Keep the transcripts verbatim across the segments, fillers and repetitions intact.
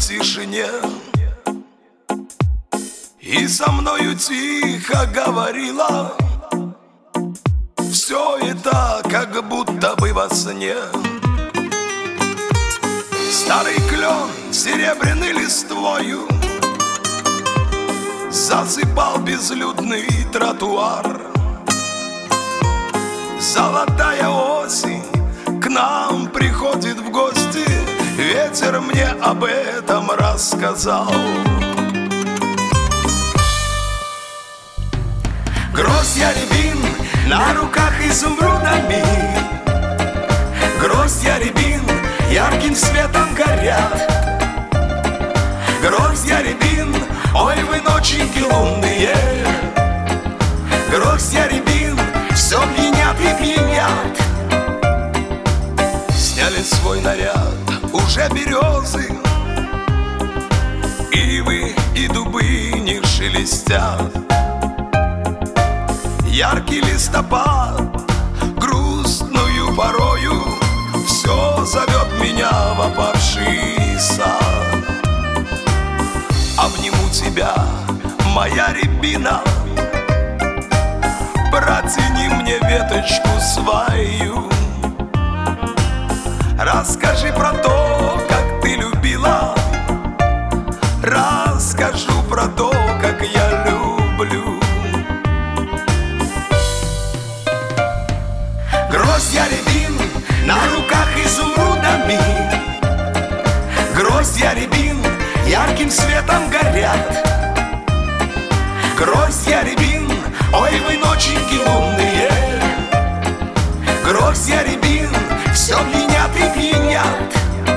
тишине, и со мною тихо говорила. Все это как будто бы во сне. Старый клен серебряной листвою засыпал безлюдный тротуар. Золотая осень к нам приходит в гости, ветер мне об этом рассказал. Гроздья рябин на руках изумрудами, гроздья рябин ярким светом горят. Гроздья рябин, ой, вы ноченьки лунные, гроздья рябин все пьянят и пьянят. Сняли свой наряд уже березы, ивы и дубы не шелестят. Яркий листопад грустную порою все зовет меня в опавший сад. Обниму тебя, моя рябина, протяни мне веточку свою. Расскажи про то, как ты любила, расскажу про то, как я люблю. Гроздья рябин на руках изумрудами, гроздья рябин ярким светом горят. Гроздья рябин, ой, вы ноченьки лунные, гроздья рябин все пьянят и пьянят.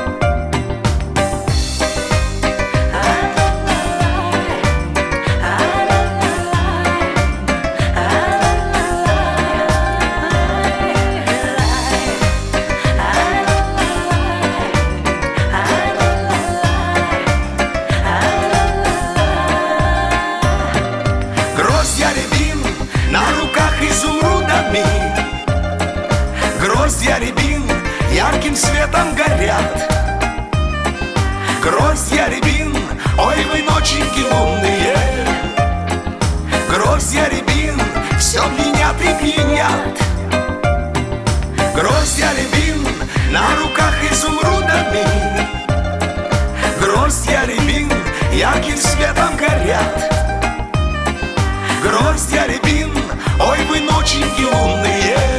Гроздья рябин на руках изумрудами, гроздья рябин ярким светом горят. Гроздья рябин, ой, вы ноченьки лунные, гроздья рябин все пьянят и пьянят. Гроздья рябин на руках изумрудами, гроздья рябин ярким светом горят. Гроздья рябин, ой, вы ноченьки лунные,